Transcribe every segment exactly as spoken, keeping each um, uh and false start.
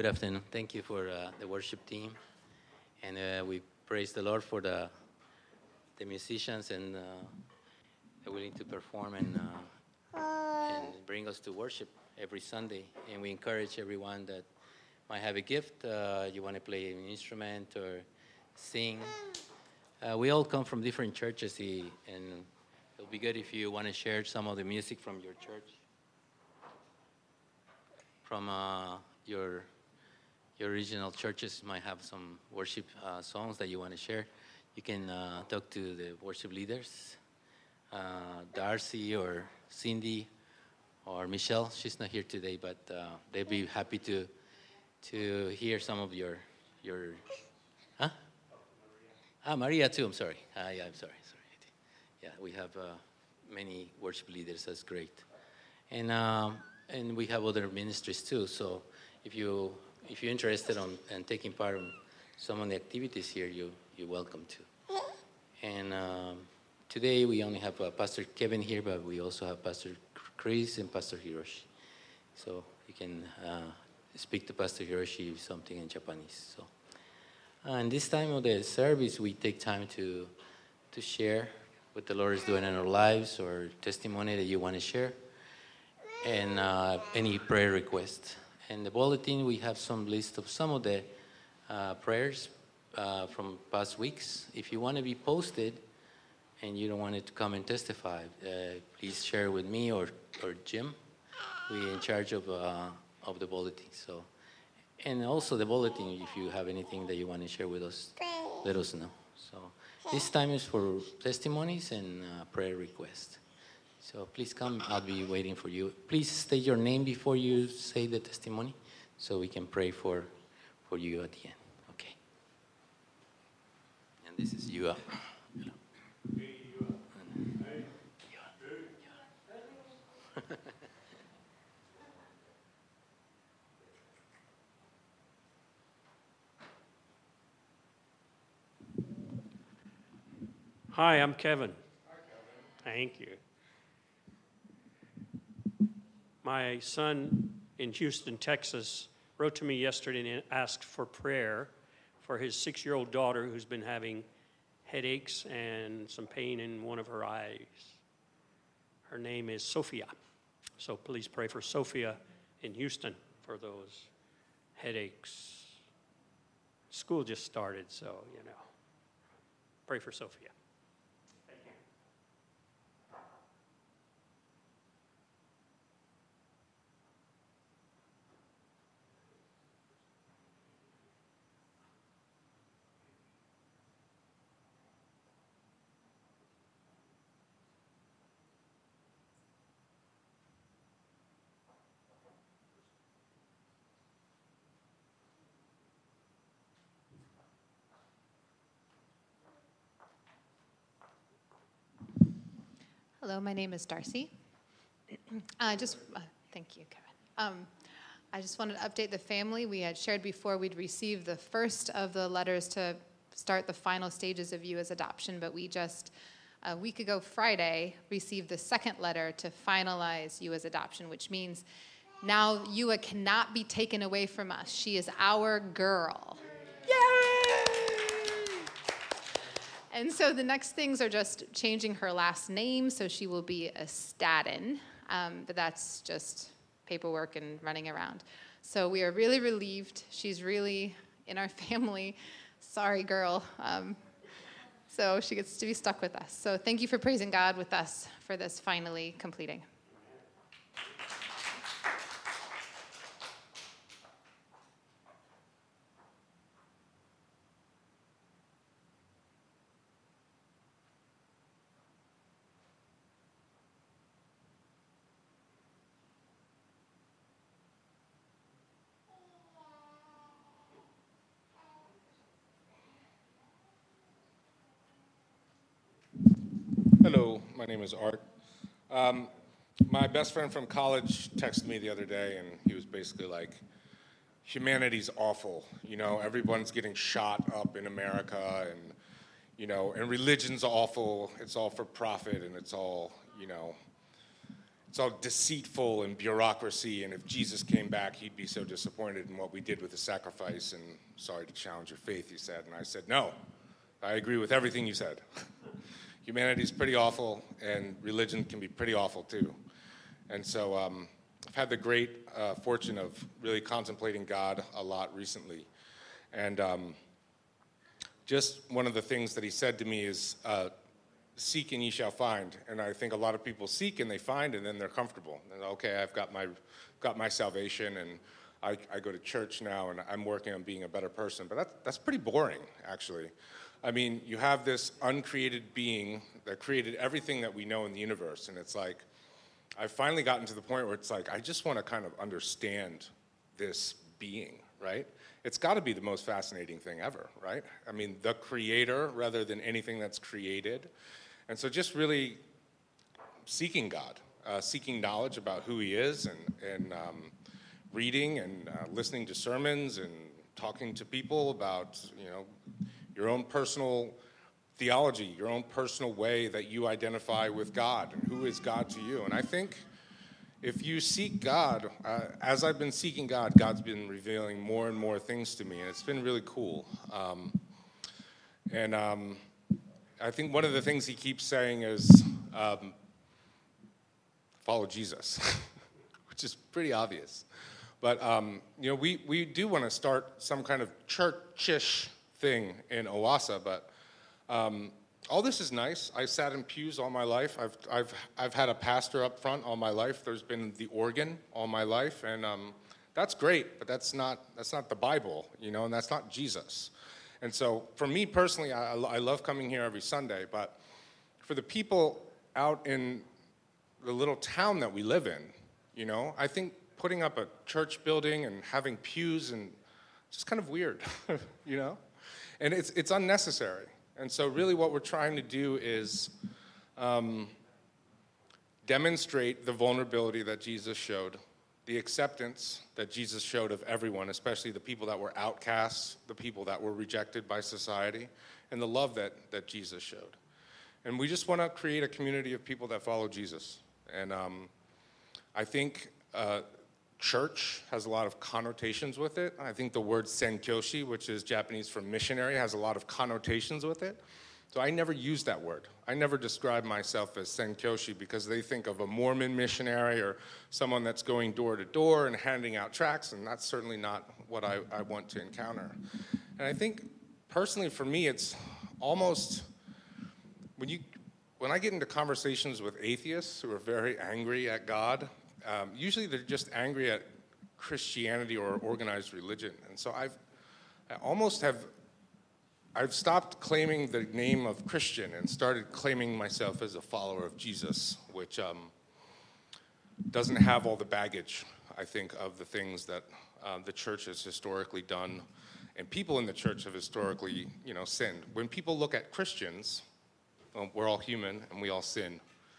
Good afternoon. Thank you for uh, the worship team. And uh, we praise the Lord for the the musicians and uh, they're willing to perform and, uh, and bring us to worship every Sunday. And we encourage everyone that might have a gift, uh, you want to play an instrument or sing. Uh, we all come from different churches, and it'll be good if you want to share some of the music from your church, from uh, your your original churches might have some worship uh, songs that you want to share. You can uh, talk to the worship leaders, uh, Darcy or Cindy or Michelle. She's not here today, but uh, they'd be happy to to hear some of your your. Huh? Ah, Maria too. I'm sorry. Ah, yeah, I'm sorry. Sorry. Yeah, we have uh, many worship leaders. That's great, and um, and we have other ministries too. So if you if you're interested on in taking part in some of the activities here, you you're welcome to. And um, today we only have uh, Pastor Kevin here, but we also have Pastor Chris and Pastor Hiroshi. So you can uh, speak to Pastor Hiroshi something in Japanese. So. And this time of the service, we take time to to share what the Lord is doing in our lives or testimony that you want to share, and uh, any prayer request. In the bulletin, we have some list of some of the uh, prayers uh, from past weeks. If you want to be posted and you don't want it to come and testify, uh, please share with me or, or Jim. We're in charge of uh, of the bulletin. So. And also the bulletin, if you have anything that you want to share with us, let us know. So this time is for testimonies and uh, prayer requests. So please come. I'll be waiting for you. Please state your name before you say the testimony so we can pray for, for you at the end. Okay. And this is you. Hello. Hi, I'm Kevin. Hi, Kevin. Thank you. My son in Houston, Texas, wrote to me yesterday and asked for prayer for his six-year-old daughter who's been having headaches and some pain in one of her eyes. Her name is Sophia. So please pray for Sophia in Houston for those headaches. School just started, so, you know, pray for Sophia. Hello, my name is Darcy. I just, uh, thank you, Kevin. Um, I just wanted to update the family. We had shared before we'd received the first of the letters to start the final stages of U A's adoption, but we just, a week ago Friday, received the second letter to finalize U A's adoption, which means now U A cannot be taken away from us. She is our girl. Yay! And so the next things are just changing her last name, so she will be a Staden, um, but that's just paperwork and running around. So we are really relieved. She's really in our family. Sorry, girl. Um, so she gets to be stuck with us. So thank you for praising God with us for this finally completing. Hello, my name is Art. Um, my best friend from college texted me the other day, and he was basically like, humanity's awful. You know, everyone's getting shot up in America, and, you know, and religion's awful. It's all for profit, and it's all, you know, it's all deceitful and bureaucracy, and if Jesus came back, he'd be so disappointed in what we did with the sacrifice, and sorry to challenge your faith, he said. And I said, no, I agree with everything you said. Humanity's pretty awful, and religion can be pretty awful too. And so um, I've had the great uh, fortune of really contemplating God a lot recently. And um, just one of the things that he said to me is, uh, seek and ye shall find. And I think a lot of people seek and they find, and then they're comfortable. And, okay, I've got my got my salvation, and I, I go to church now, and I'm working on being a better person. But that, that's pretty boring, actually. I mean, you have this uncreated being that created everything that we know in the universe, and it's like, I've finally gotten to the point where it's like, I just want to kind of understand this being, right? It's got to be the most fascinating thing ever, right? I mean, the creator rather than anything that's created. And so just really seeking God, uh, seeking knowledge about who he is, and, and um, reading and uh, listening to sermons and talking to people about, you know, your own personal theology, your own personal way that you identify with God and who is God to you. And I think if you seek God, uh, as I've been seeking God, God's been revealing more and more things to me, and it's been really cool. Um, and um, I think one of the things he keeps saying is, um, follow Jesus, which is pretty obvious. But, um, you know, we, we do want to start some kind of church-ish thing in Owasso, but um, all this is nice. I sat in pews all my life. I've, I've, I've had a pastor up front all my life. There's been the organ all my life, and um, that's great, but that's not, that's not the Bible, you know, and that's not Jesus. And so for me personally, I, I love coming here every Sunday, but for the people out in the little town that we live in, you know, I think putting up a church building and having pews and just kind of weird, you know? And it's it's unnecessary. And so really what we're trying to do is um, demonstrate the vulnerability that Jesus showed, the acceptance that Jesus showed of everyone, especially the people that were outcasts, the people that were rejected by society, and the love that, that Jesus showed. And we just want to create a community of people that follow Jesus. And um, I think uh, church has a lot of connotations with it. I think the word senkyoshi, which is Japanese for missionary, has a lot of connotations with it. So I never use that word. I never describe myself as senkyoshi because they think of a Mormon missionary or someone that's going door to door and handing out tracts, and that's certainly not what I, I want to encounter. And I think personally for me, it's almost, when you when I get into conversations with atheists who are very angry at God, Um, usually they're just angry at Christianity or organized religion. And so I've I almost have, I've stopped claiming the name of Christian and started claiming myself as a follower of Jesus, which um, doesn't have all the baggage, I think, of the things that uh, the church has historically done and people in the church have historically, you know, sinned. When people look at Christians, well, we're all human and we all sin.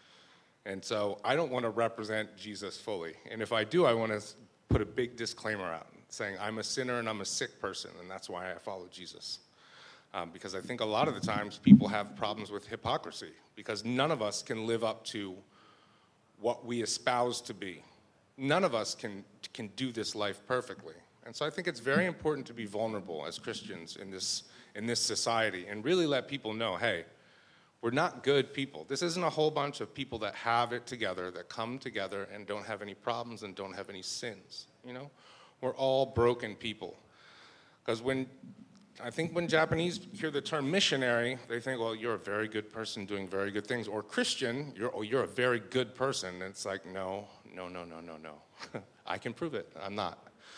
And so I don't want to represent Jesus fully. And if I do, I want to put a big disclaimer out saying I'm a sinner and I'm a sick person, and that's why I follow Jesus. Um, because I think a lot of the times people have problems with hypocrisy because none of us can live up to what we espouse to be. None of us can, can do this life perfectly. And so I think it's very important to be vulnerable as Christians in this, in this society and really let people know, hey, we're not good people. This isn't a whole bunch of people that have it together, that come together and don't have any problems and don't have any sins, you know? We're all broken people. Because when, I think when Japanese hear the term missionary, they think, well, you're a very good person doing very good things. Or Christian, you're, oh, you're a very good person. And it's like, no, no, no, no, no, no. I can prove it. I'm not.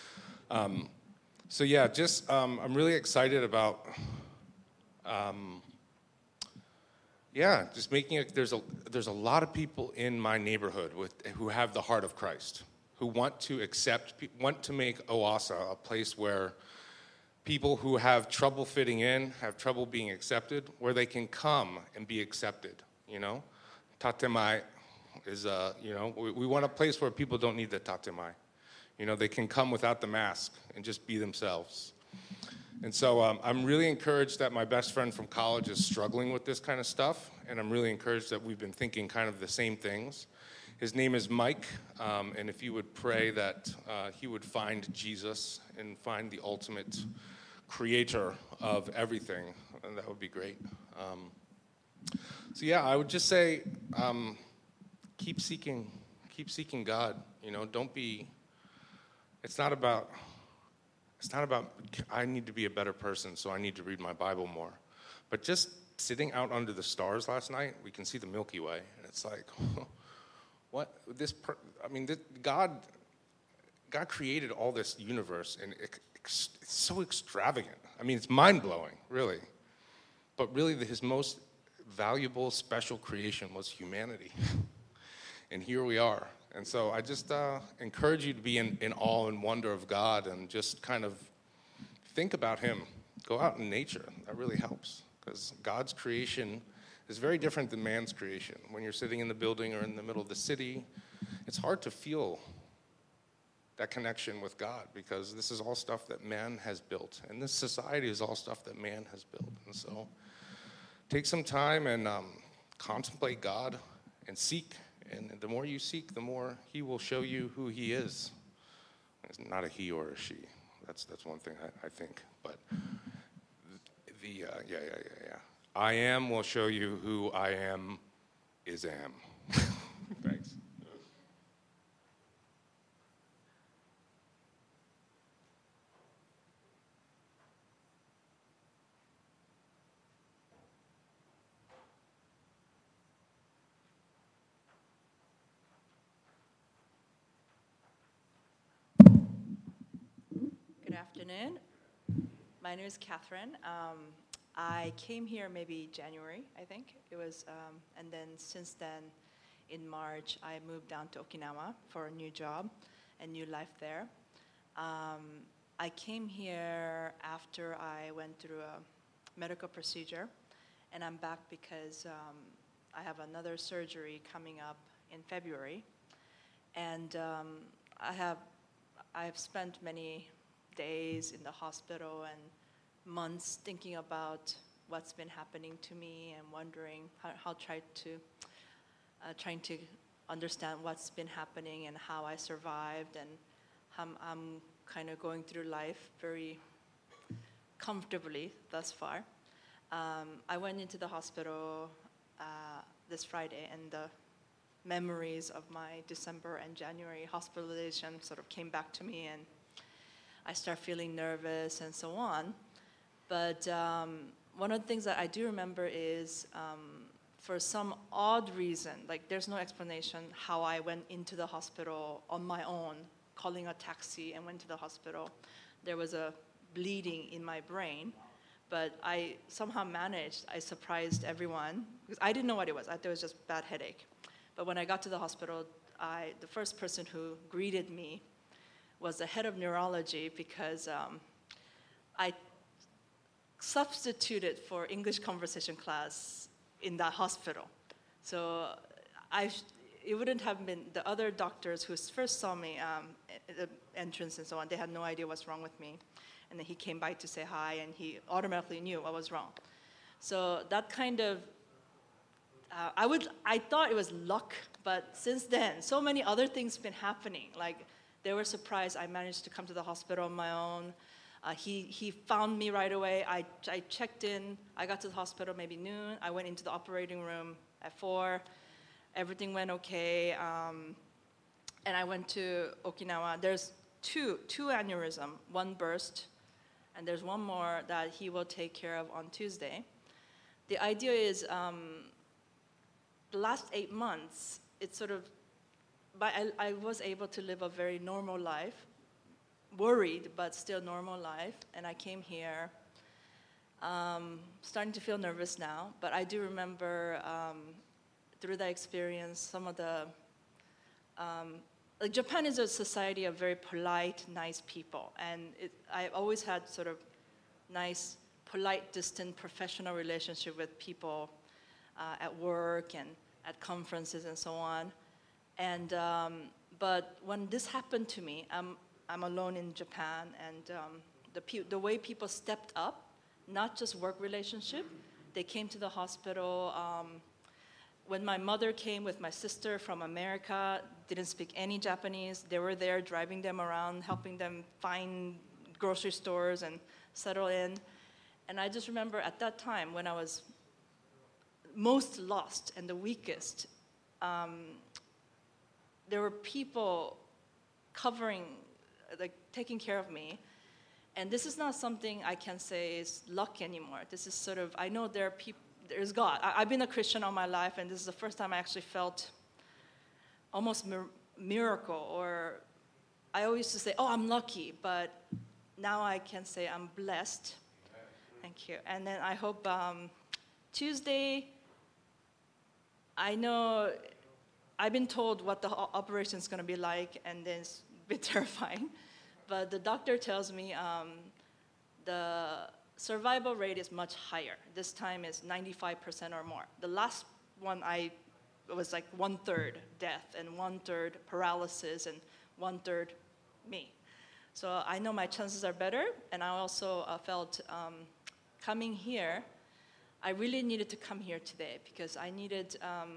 Um, so yeah, just, um, I'm really excited about, um, Yeah, just making it, there's a, there's a lot of people in my neighborhood with, who have the heart of Christ, who want to accept, want to make Owasso a place where people who have trouble fitting in, have trouble being accepted, where they can come and be accepted, you know? Tatemai is, uh, you know, we, we want a place where people don't need the tatemai. You know, they can come without the mask and just be themselves. And so um, I'm really encouraged that my best friend from college is struggling with this kind of stuff, and I'm really encouraged that we've been thinking kind of the same things. His name is Mike, um, and if you would pray that uh, he would find Jesus and find the ultimate creator of everything, and that would be great. Um, so yeah, I would just say, um, keep seeking, keep seeking God. You know, don't be. It's not about. It's not about. I need to be a better person, so I need to read my Bible more. But just sitting out under the stars last night, we can see the Milky Way, and it's like. What this? Per, I mean, this, God, God created all this universe, and it, it's so extravagant. I mean, it's mind-blowing, really. But really, the, his most valuable, special creation was humanity, and here we are. And so, I just uh, encourage you to be in, in awe and wonder of God, and just kind of think about Him. Go out in nature. That really helps, because God's creation is very different than man's creation. When you're sitting in the building or in the middle of the city, it's hard to feel that connection with God, because this is all stuff that man has built. And this society is all stuff that man has built. And so take some time and um, contemplate God and seek. And the more you seek, the more he will show you who he is. It's not a he or a she. That's that's one thing I, I think. But the, uh, yeah, yeah, yeah, yeah. I am will show you who I am is am. Thanks. Good afternoon. My name is Catherine. Um, I came here maybe January, I think it was, um, and then since then, in March, I moved down to Okinawa for a new job, a new life there. Um, I came here after I went through a medical procedure, and I'm back because um, I have another surgery coming up in February, and um, I have I've spent many days in the hospital and months thinking about what's been happening to me and wondering how, how try to uh, trying to understand what's been happening and how I survived, and I'm, I'm kind of going through life very comfortably thus far. Um, I went into the hospital uh, this Friday, and the memories of my December and January hospitalization sort of came back to me, and I start feeling nervous and so on. But um, one of the things that I do remember is um, for some odd reason, like there's no explanation how I went into the hospital on my own, calling a taxi and went to the hospital. There was a bleeding in my brain, but I somehow managed, I surprised everyone, because I didn't know what it was. I thought it was just bad headache. But when I got to the hospital, I, the first person who greeted me was the head of neurology, because um, I substituted for English conversation class in that hospital. So I, it wouldn't have been the other doctors who first saw me um, at the entrance and so on. They had no idea what's wrong with me. And then he came by to say hi, and he automatically knew what was wrong. So that kind of, uh, I would, I thought it was luck, but since then, so many other things have been happening. Like, they were surprised I managed to come to the hospital on my own. Uh, he, he found me right away. I, I checked in. I got to the hospital maybe noon. I went into the operating room at four. Everything went okay. Um, and I went to Okinawa. There's two, two aneurysm, one burst, and there's one more that he will take care of on Tuesday. The idea is um, the last eight months, it's sort of, but I, I was able to live a very normal life, worried, but still normal life. And I came here, um, starting to feel nervous now, but I do remember um, through that experience, some of the, um, like Japan is a society of very polite, nice people. And it, I always had sort of nice, polite, distant, professional relationship with people uh, at work and at conferences and so on. And, um, but when this happened to me, I'm, I'm alone in Japan, and um, the, pe- the way people stepped up, not just work relationship, they came to the hospital, um, when my mother came with my sister from America, didn't speak any Japanese. They were there driving them around, helping them find grocery stores and settle in. And I just remember at that time when I was most lost and the weakest, um, there were people covering, like taking care of me. And this is not something I can say is luck anymore. This is sort of, I know there are people, there's God. I, I've been a Christian all my life, and this is the first time I actually felt almost mir- miracle, or I always used to say, oh, I'm lucky, but now I can say I'm blessed. Thank you. And then I hope um, Tuesday, I know I've been told what the operation is going to be like, and then it's a bit terrifying. But the doctor tells me um, the survival rate is much higher. This time is ninety-five percent or more. The last one I it was like one third death and one third paralysis and one third me. So I know my chances are better, and I also uh, felt um, coming here, I really needed to come here today because I needed, um,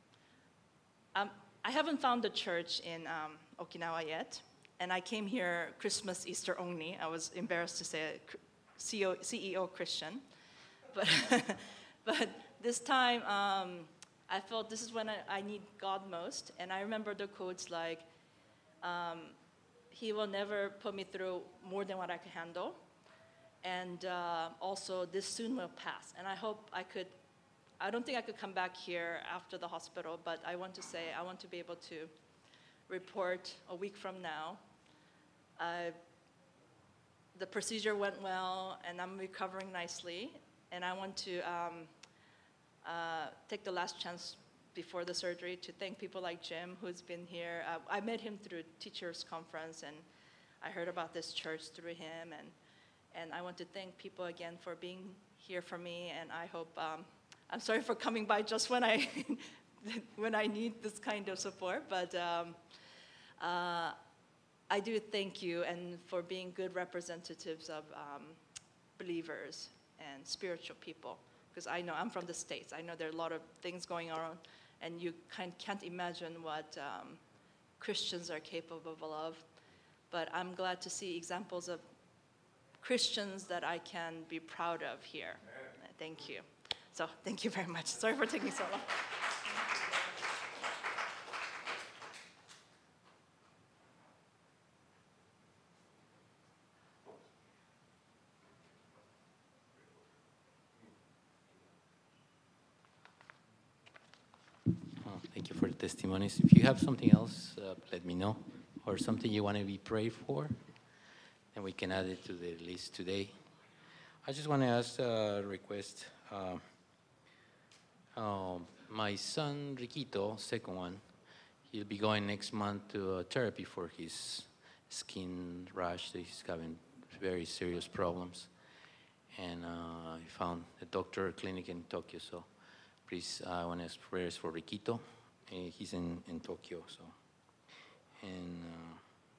um, I haven't found a church in um, Okinawa yet, and I came here Christmas, Easter only. I was embarrassed to say C E O Christian, but but this time um, I felt this is when I, I need God most, and I remember the quotes like, um, He will never put me through more than what I can handle, and uh, also this soon will pass. And I hope I could, I don't think I could come back here after the hospital, but I want to say I want to be able to report a week from now. Uh, The procedure went well, and I'm recovering nicely. And I want to um, uh, take the last chance before the surgery to thank people like Jim, who's been here. Uh, I met him through a teachers' conference, and I heard about this church through him. And, and I want to thank people again for being here for me. And I hope, um, I'm sorry for coming by just when I, when I need this kind of support, but um, uh, I do thank you and for being good representatives of um, believers and spiritual people. Because I know I'm from the States. I know there are a lot of things going on, and you kind can't imagine what um, Christians are capable of. But I'm glad to see examples of Christians that I can be proud of here. Amen. Thank you. So thank you very much. Sorry for taking so long. Thank you for the testimonies. If you have something else, uh, let me know, or something you want to be prayed for, and we can add it to the list today. I just want to ask a request. Uh, uh, my son, Riquito, second one, he'll be going next month to uh, therapy for his skin rash. He's having very serious problems. And uh, I found a doctor clinic in Tokyo, so please, uh, I want to ask prayers for Riquito. Uh, he's in, in Tokyo, so. And uh,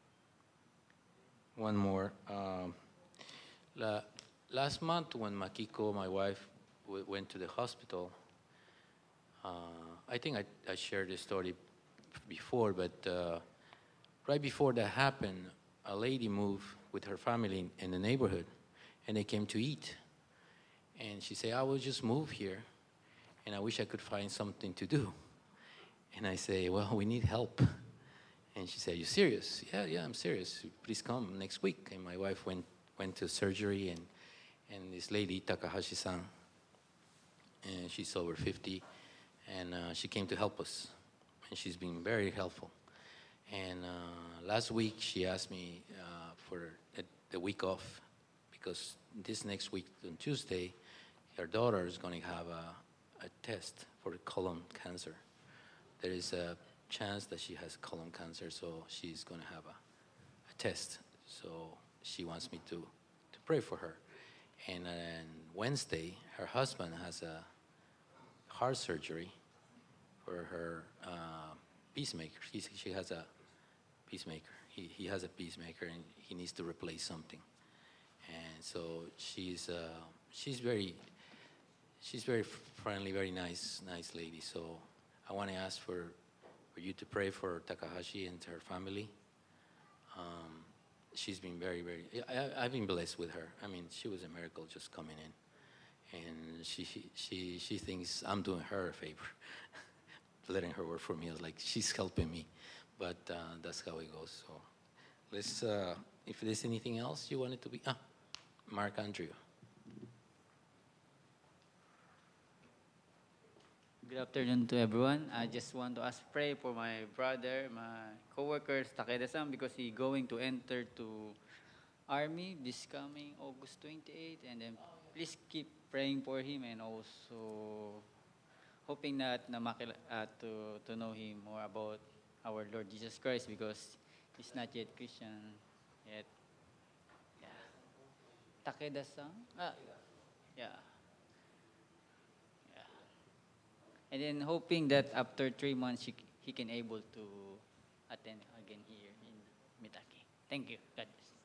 one more. Um, la, last month when Makiko, my wife, w- went to the hospital, uh, I think I, I shared this story before, but uh, right before that happened, a lady moved with her family in, in the neighborhood, and they came to eat. And she said, I will just move here, and I wish I could find something to do. And I say, well, we need help. And she said, you serious? Yeah, yeah, I'm serious. Please come next week. And my wife went went to surgery, and, and this lady, Takahashi-san, and she's over fifty, and uh, she came to help us. And she's been very helpful. And uh, last week, she asked me uh, for the, the week off, because this next week, on Tuesday, her daughter is going to have a, a test for colon cancer. There is a chance that she has colon cancer, so she's going to have a, a test. So she wants me to, to pray for her. And on Wednesday, her husband has a heart surgery for her uh, pacemaker. He, she has a pacemaker. He, he has a pacemaker, and he needs to replace something. And so she's uh, she's very she's very friendly, very nice, nice lady. So I want to ask for, for you to pray for Takahashi and her family. Um, she's been very, very, I, I've been blessed with her. I mean, she was a miracle just coming in. And she, she, she thinks I'm doing her a favor, letting her work for me. I was like, she's helping me. But uh, that's how it goes. So let's, uh, if there's anything else you wanted to be, ah, Mark Andrew. Good afternoon to everyone. I just want to ask pray for my brother, my coworker Takeda-san, because he going to enter to army this coming August twenty-eighth, and then please keep praying for him, and also hoping that na makila, uh, to to know him more about our Lord Jesus Christ, because he's not yet Christian yet. Yeah. Takeda-san? Ah, yeah. And then hoping that after three months he, he can able to attend again here in Mitaki. Thank you. God bless.